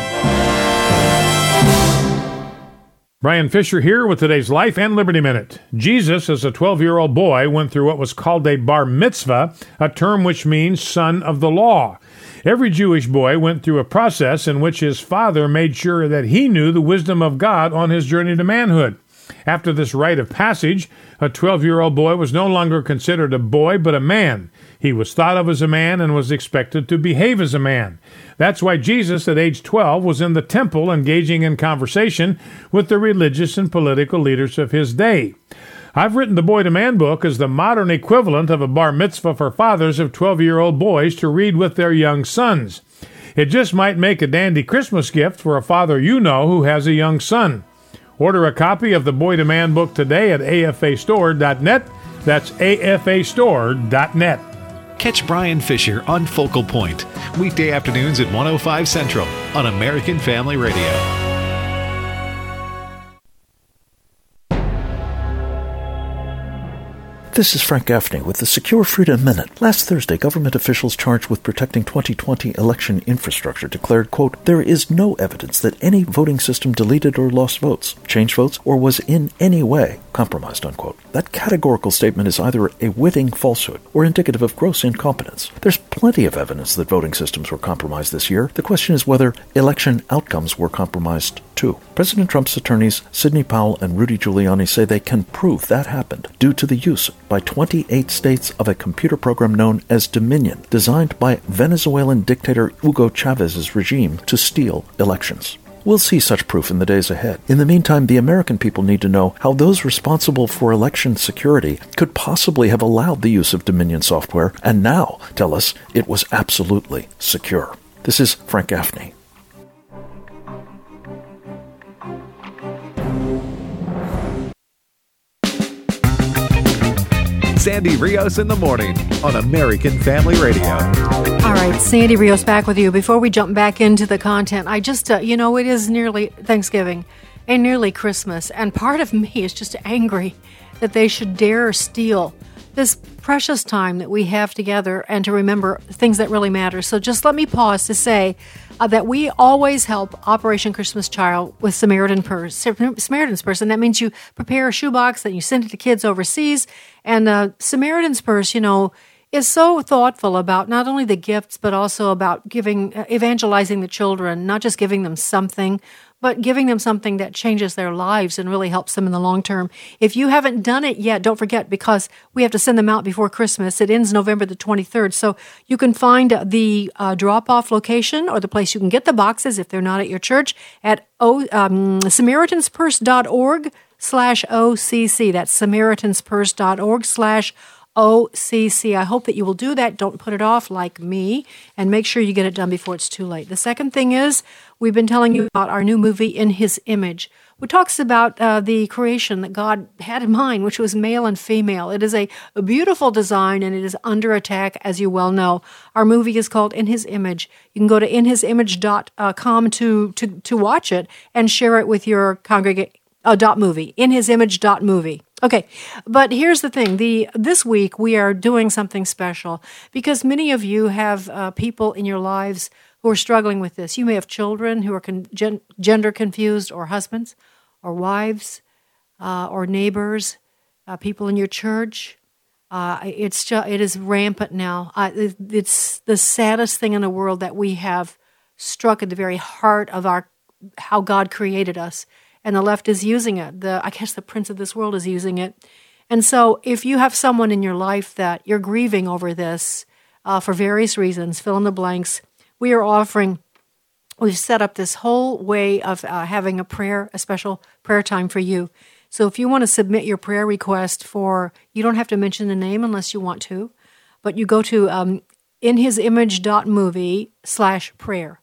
Brian Fisher here with today's Life and Liberty Minute. Jesus, as a twelve-year-old boy, went through what was called a bar mitzvah, a term which means son of the law. Every Jewish boy went through a process in which his father made sure that he knew the wisdom of God on his journey to manhood. After this rite of passage, a twelve-year-old boy was no longer considered a boy, but a man. He was thought of as a man and was expected to behave as a man. That's why Jesus, at age twelve, was in the temple engaging in conversation with the religious and political leaders of his day. I've written the Boy to Man book as the modern equivalent of a bar mitzvah for fathers of twelve-year-old boys to read with their young sons. It just might make a dandy Christmas gift for a father you know who has a young son. Order a copy of the Boy to Man book today at A F A store dot net. That's A F A store dot net. Catch Brian Fisher on Focal Point, weekday afternoons at one oh five Central on American Family Radio. This is Frank Gaffney with the Secure Freedom Minute. Last Thursday, government officials charged with protecting twenty twenty election infrastructure declared, quote, there is no evidence that any voting system deleted or lost votes, changed votes, or was in any way compromised, unquote. That categorical statement is either a witting falsehood or indicative of gross incompetence. There's plenty of evidence that voting systems were compromised this year. The question is whether election outcomes were compromised too. President Trump's attorneys, Sidney Powell and Rudy Giuliani, say they can prove that happened due to the use by twenty-eight states of a computer program known as Dominion, designed by Venezuelan dictator Hugo Chavez's regime to steal elections. We'll see such proof in the days ahead. In the meantime, the American people need to know how those responsible for election security could possibly have allowed the use of Dominion software and now tell us it was absolutely secure. This is Frank Gaffney. Sandy Rios in the Morning on American Family Radio. All right, Sandy Rios back with you. Before we jump back into the content, I just, uh, you know, it is nearly Thanksgiving and nearly Christmas, and part of me is just angry that they should dare steal this precious time that we have together and to remember things that really matter. So just let me pause to say uh, that we always help Operation Christmas Child with Samaritan Purse. Samaritan's Purse, and that means you prepare a shoebox and you send it to kids overseas. And uh, Samaritan's Purse, you know, is so thoughtful about not only the gifts, but also about giving, uh, evangelizing the children, not just giving them something, but giving them something that changes their lives and really helps them in the long term. If you haven't done it yet, don't forget, because we have to send them out before Christmas. It ends November the twenty-third. So you can find the uh, drop-off location or the place you can get the boxes if they're not at your church at o, um, SamaritansPurse.org slash OCC. That's SamaritansPurse.org slash O C C. I hope that you will do that. Don't put it off like me, and make sure you get it done before it's too late. The second thing is, we've been telling you about our new movie, In His Image, which talks about uh, the creation that God had in mind, which was male and female. It is a, a beautiful design, and it is under attack, as you well know. Our movie is called In His Image. You can go to in his image dot com to, to, to watch it and share it with your congregation. Uh, dot movie, in his image dot movie. Okay, but here's the thing. The This week, we are doing something special because many of you have uh, people in your lives who are struggling with this. You may have children who are con- gen- gender confused, or husbands, or wives, uh, or neighbors, uh, people in your church. Uh, it's just, it is rampant now. Uh, it, it's the saddest thing in the world that we have struck at the very heart of our how God created us. And the left is using it. The I guess the prince of this world is using it. And so if you have someone in your life that you're grieving over this uh, for various reasons, fill in the blanks, we are offering, we've set up this whole way of uh, having a prayer, a special prayer time for you. So if you want to submit your prayer request for, you don't have to mention the name unless you want to, but you go to um, inhisimage.movie slash prayer.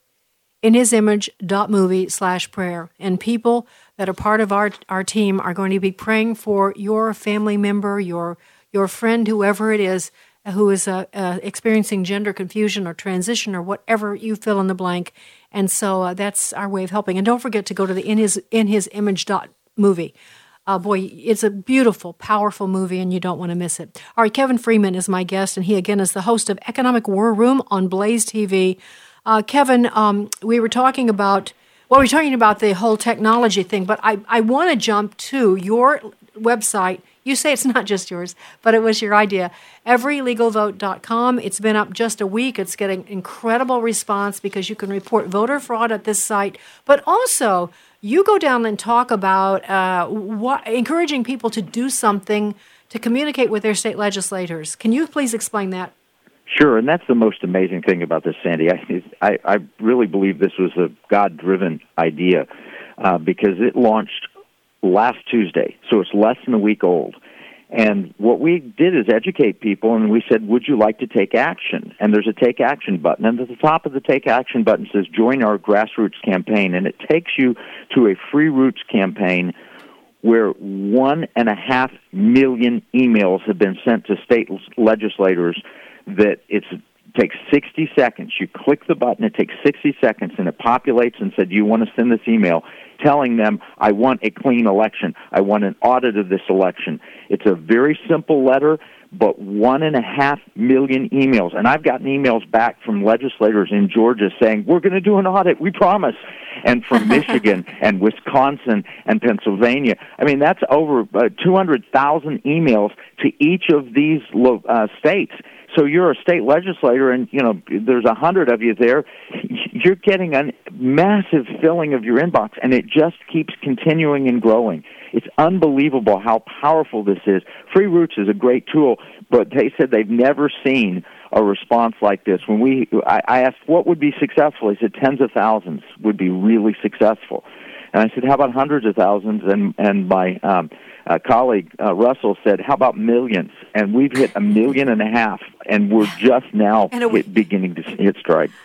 inhisimage.movie slash prayer. And people that are part of our our team are going to be praying for your family member, your your friend, whoever it is, who is uh, uh, experiencing gender confusion or transition or whatever you fill in the blank. And so uh, that's our way of helping. And don't forget to go to the in his in his image dot movie. Uh, boy, it's a beautiful, powerful movie, and you don't want to miss it. All right, Kevin Freeman is my guest, and he, again, is the host of Economic War Room on Blaze T V. Uh, Kevin, um, we were talking about, well, we were talking about the whole technology thing, but I, I want to jump to your website. You say it's not just yours, but it was your idea, every legal vote dot com. It's been up just a week. It's getting incredible response because you can report voter fraud at this site, but also you go down and talk about uh, what, encouraging people to do something to communicate with their state legislators. Can you please explain that? Sure, and that's the most amazing thing about this, Sandy. I, I, I really believe this was a God-driven idea uh, because it launched last Tuesday, so it's less than a week old. And what we did is educate people, and we said, would you like to take action? And there's a Take Action button. And at the top of the Take Action button says, join our grassroots campaign. And it takes you to a Free Roots campaign where one and a half million emails have been sent to state legislators that it's takes sixty seconds. You click the button, it takes sixty seconds, and it populates and said, you want to send this email telling them, I want a clean election. I want an audit of this election. It's a very simple letter, but one and a half million emails. And I've gotten emails back from legislators in Georgia saying, we're going to do an audit, we promise. And from Michigan and Wisconsin and Pennsylvania. I mean, that's over uh, two hundred thousand emails to each of these uh, states. So you're a state legislator, and you know there's a hundred of you there. You're getting a massive filling of your inbox, and it just keeps continuing and growing. It's unbelievable how powerful this is. Free Roots is a great tool, but they said they've never seen a response like this. When we, I, I asked what would be successful, he said tens of thousands would be really successful. And I said, how about hundreds of thousands? And and my um, uh, colleague uh, Russell said, how about millions? And we've hit a million and a half, and we're just now hit, beginning to hit stride.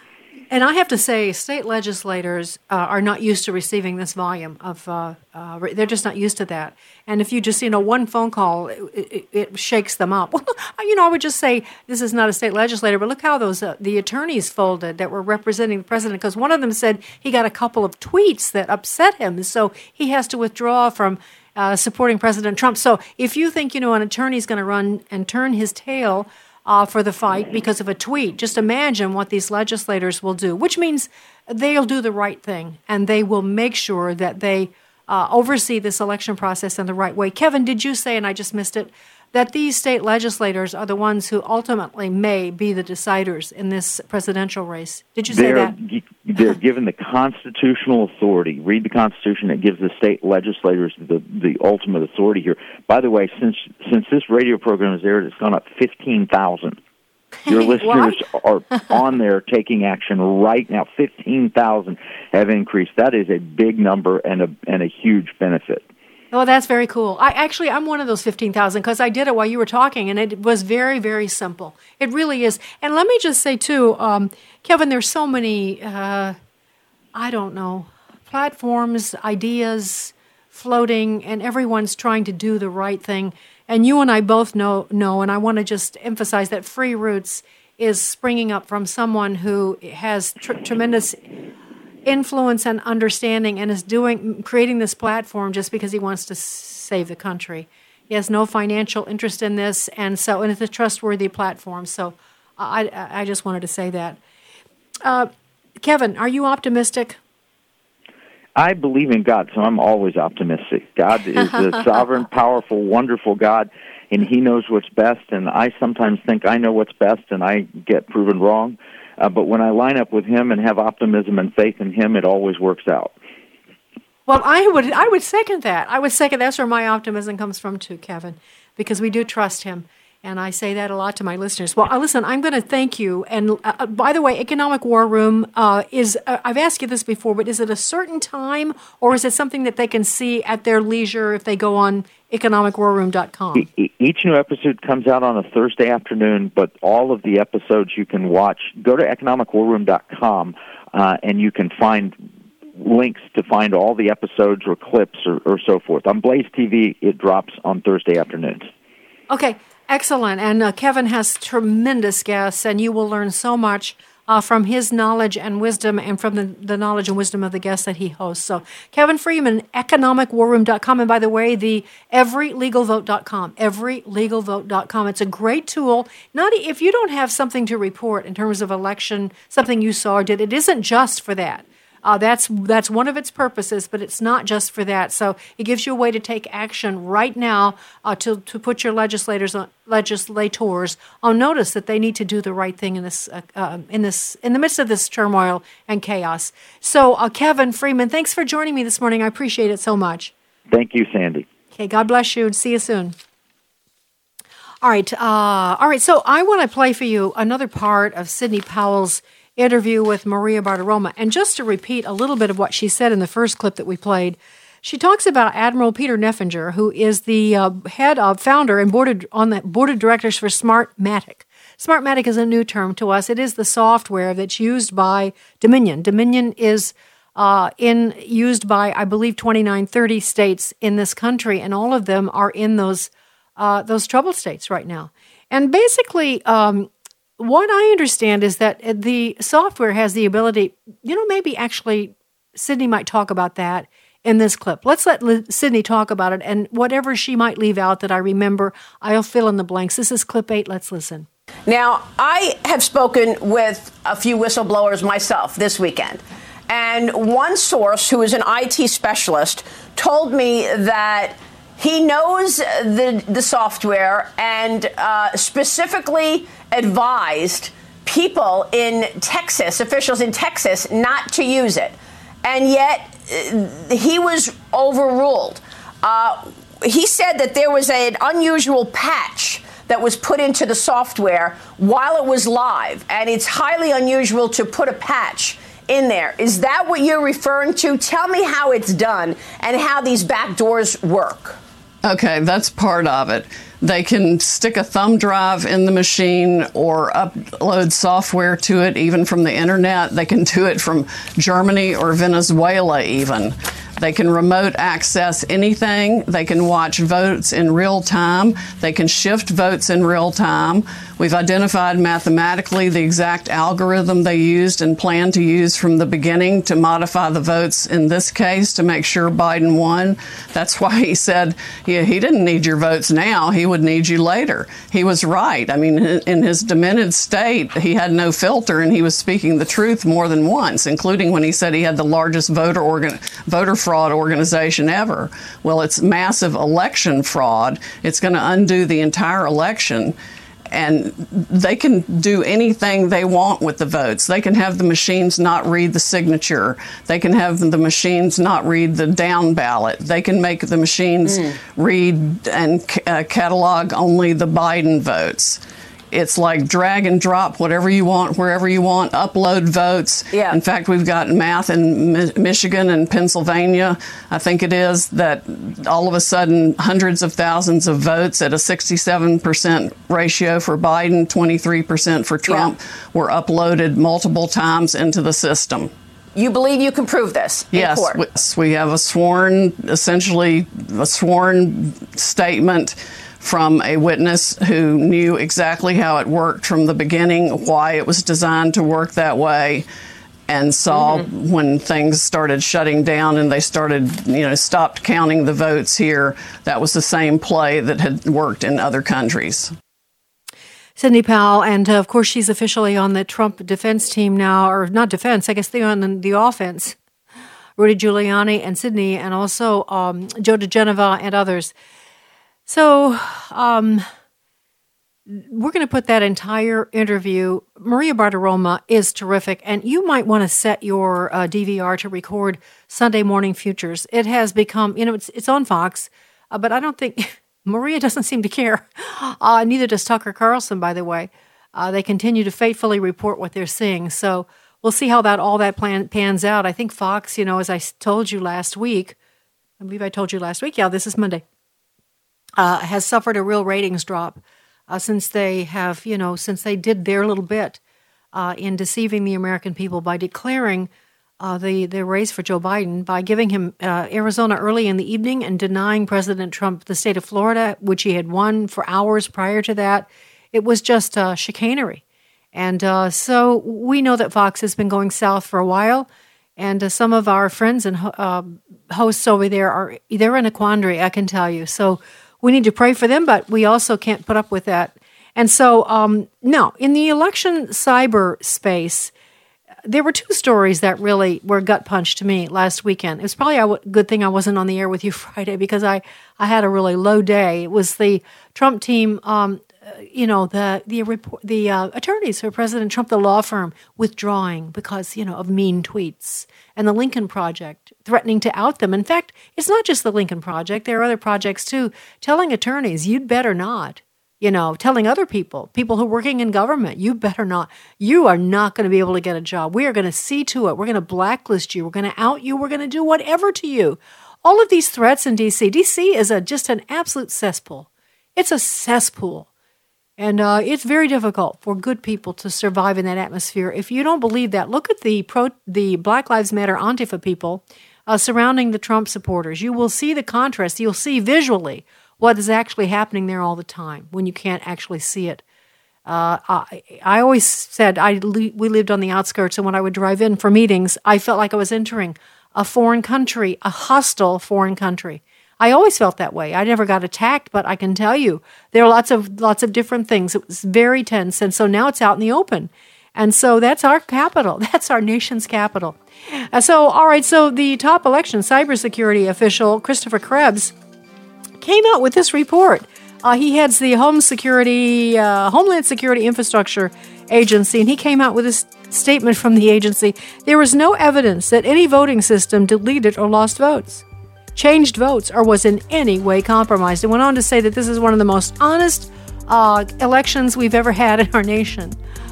And I have to say, state legislators uh, are not used to receiving this volume of, uh, uh, they're just not used to that. And if you just, you know, one phone call, it, it, it shakes them up. Well, you know, I would just say, this is not a state legislator, but look how those, uh, the attorneys folded that were representing the president, because one of them said he got a couple of tweets that upset him, so he has to withdraw from uh, supporting President Trump. So if you think, you know, an attorney's going to run and turn his tail Uh, for the fight because of a tweet, just imagine what these legislators will do, which means they'll do the right thing and they will make sure that they uh, oversee this election process in the right way. Kevin, did you say, and I just missed it, that these state legislators are the ones who ultimately may be the deciders in this presidential race? Did you say they're, that? They're given the constitutional authority. Read the Constitution. It gives the state legislators the, the ultimate authority here. By the way, since since this radio program is aired, it's gone up fifteen thousand. Your listeners are on there taking action right now. fifteen thousand have increased. That is a big number and a and a huge benefit. Oh, that's very cool. I actually, I'm one of those fifteen thousand because I did it while you were talking, and it was very, very simple. It really is. And let me just say, too, um, Kevin, there's so many, uh, I don't know, platforms, ideas floating, and everyone's trying to do the right thing. And you and I both know, know and I want to just emphasize that Free Roots is springing up from someone who has tr- tremendous influence and understanding and is doing creating this platform just because he wants to save the country. He has no financial interest in this, and so and it's a trustworthy platform. So I I just wanted to say that. Uh, Kevin, are you optimistic? I believe in God, so I'm always optimistic. God is a sovereign, powerful, wonderful God, and He knows what's best, and I sometimes think I know what's best, and I get proven wrong. Uh, but when I line up with Him and have optimism and faith in Him, it always works out. Well, I would I would second that. I would second that's where my optimism comes from too, Kevin, because we do trust Him. And I say that a lot to my listeners. Well, uh, listen, I'm going to thank you. And uh, by the way, Economic War Room uh, is, uh, I've asked you this before, but is it a certain time or is it something that they can see at their leisure if they go on economic war room dot com? E- each new episode comes out on a Thursday afternoon, but all of the episodes you can watch. Go to economic war room dot com uh, and you can find links to find all the episodes or clips or, or so forth. On Blaze T V, it drops on Thursday afternoons. Okay. Excellent. And uh, Kevin has tremendous guests, and you will learn so much uh, from his knowledge and wisdom and from the, the knowledge and wisdom of the guests that he hosts. So Kevin Freeman, economic war room dot com. And by the way, the every legal vote dot com, every legal vote dot com. It's a great tool. Not if you don't have something to report in terms of election, something you saw or did, it isn't just for that. Uh, that's that's one of its purposes, but it's not just for that. So it gives you a way to take action right now uh, to to put your legislators on, legislators on notice that they need to do the right thing in this uh, uh, in this in the midst of this turmoil and chaos. So, uh, Kevin Freeman, thanks for joining me this morning. I appreciate it so much. Thank you, Sandy. Okay, God bless you, and see you soon. All right, uh, all right. So I want to play for you another part of Sidney Powell's interview with Maria Bartiromo. And just to repeat a little bit of what she said in the first clip that we played, she talks about Admiral Peter Neffenger, who is the uh, head of, founder, and board of, on the board of directors for Smartmatic. Smartmatic is a new term to us. It is the software that's used by Dominion. Dominion is uh, in used by, I believe, twenty-nine, thirty states in this country, and all of them are in those uh, those troubled states right now. And basically, um, what I understand is that the software has the ability, you know, maybe actually Sidney might talk about that in this clip. Let's let Sidney talk about it, and whatever she might leave out that I remember, I'll fill in the blanks. This is clip eight. Let's listen. Now, I have spoken with a few whistleblowers myself this weekend, and one source who is an I T specialist told me that he knows the the software and uh, specifically advised people in Texas, officials in Texas, not to use it. And yet uh, he was overruled. Uh, he said that there was an unusual patch that was put into the software while it was live, and it's highly unusual to put a patch in there. Is that what you're referring to? Tell me how it's done and how these back doors work. Okay, that's part of it. They can stick a thumb drive in the machine or upload software to it, even from the internet. They can do it from Germany or Venezuela, even. They can remote access anything. They can watch votes in real time. They can shift votes in real time. We've identified mathematically the exact algorithm they used and plan to use from the beginning to modify the votes in this case to make sure Biden won. That's why he said yeah, he didn't need your votes now. He would need you later. He was right. I mean, in his demented state, he had no filter, and he was speaking the truth more than once, including when he said he had the largest voter organ- voter fraud organization ever. Well, it's massive election fraud. It's going to undo the entire election. And they can do anything they want with the votes. They can have the machines not read the signature. They can have the machines not read the down ballot. They can make the machines mm. read and uh, catalog only the Biden votes. It's like drag and drop whatever you want, wherever you want, upload votes. Yeah. In fact, we've got math in Mi- Michigan and Pennsylvania, I think it is, that all of a sudden hundreds of thousands of votes at a sixty-seven percent ratio for Biden, twenty-three percent for Trump, yeah. were uploaded multiple times into the system. You believe you can prove this in yes, court? Yes, we have a sworn, essentially a sworn statement from a witness who knew exactly how it worked from the beginning, why it was designed to work that way, and saw mm-hmm. when things started shutting down and they started, you know, stopped counting the votes here, that was the same play that had worked in other countries. Sidney Powell, and uh, of course she's officially on the Trump defense team now, or not defense, I guess they're on the offense. Rudy Giuliani and Sidney, and also um, Joe DeGenova and others. So um, we're going to put that entire interview. Maria Bartiromo is terrific, and you might want to set your uh, D V R to record Sunday Morning Futures. It has become, you know, it's it's on Fox, uh, but I don't think, Maria doesn't seem to care. Uh, neither does Tucker Carlson, by the way. Uh, they continue to faithfully report what they're seeing. So we'll see how that all that plan, pans out. I think Fox, you know, as I told you last week, I believe I told you last week, yeah, this is Monday, Uh, has suffered a real ratings drop uh, since they have, you know, since they did their little bit uh, in deceiving the American people by declaring uh, the, the race for Joe Biden, by giving him uh, Arizona early in the evening and denying President Trump the state of Florida, which he had won for hours prior to that. It was just uh, chicanery. And uh, so we know that Fox has been going south for a while, and uh, some of our friends and uh, hosts over there are, they're in a quandary, I can tell you. So we need to pray for them, but we also can't put up with that. And so, um, no, in the election cyber space, there were two stories that really were gut punch to me last weekend. It was probably a w- good thing I wasn't on the air with you Friday, because I, I had a really low day. It was the Trump team, um, you know, the the report, the uh, attorneys for President Trump, the law firm, withdrawing because, you know, of mean tweets, and the Lincoln Project threatening to out them. In fact, it's not just the Lincoln Project. There are other projects, too, telling attorneys, you'd better not, you know, telling other people, people who are working in government, you better not. You are not going to be able to get a job. We are going to see to it. We're going to blacklist you. We're going to out you. We're going to do whatever to you. All of these threats in D C. D C is a just an absolute cesspool. It's a cesspool. And uh, it's very difficult for good people to survive in that atmosphere. If you don't believe that, look at the pro, the Black Lives Matter Antifa people uh, surrounding the Trump supporters. You will see the contrast. You'll see visually what is actually happening there all the time when you can't actually see it. Uh, I, I always said I li- we lived on the outskirts, and when I would drive in for meetings, I felt like I was entering a foreign country, a hostile foreign country. I always felt that way. I never got attacked, but I can tell you there are lots of lots of different things. It was very tense, and so now it's out in the open. And so that's our capital. That's our nation's capital. Uh, so, all right, so the top election cybersecurity official, Christopher Krebs, came out with this report. Uh, he heads the Home Security, uh, Homeland Security Infrastructure Agency, and he came out with this statement from the agency. There was no evidence that any voting system deleted or lost votes, changed votes, or was in any way compromised. It went on to say that this is one of the most honest uh, elections we've ever had in our nation.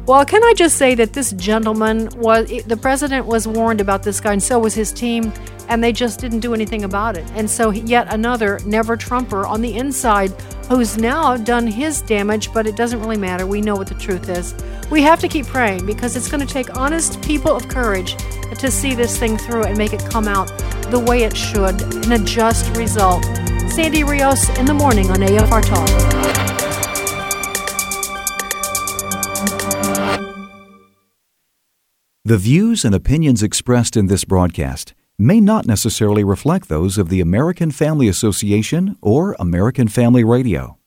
Well, can I just say that this gentleman was, the president was warned about this guy, and so was his team, and they just didn't do anything about it. And so yet another never-Trumper on the inside who's now done his damage, but it doesn't really matter. We know what the truth is. We have to keep praying because it's going to take honest people of courage to see this thing through and make it come out the way it should in a just result. Sandy Rios in the morning on A F R Talk. The views and opinions expressed in this broadcast may not necessarily reflect those of the American Family Association or American Family Radio.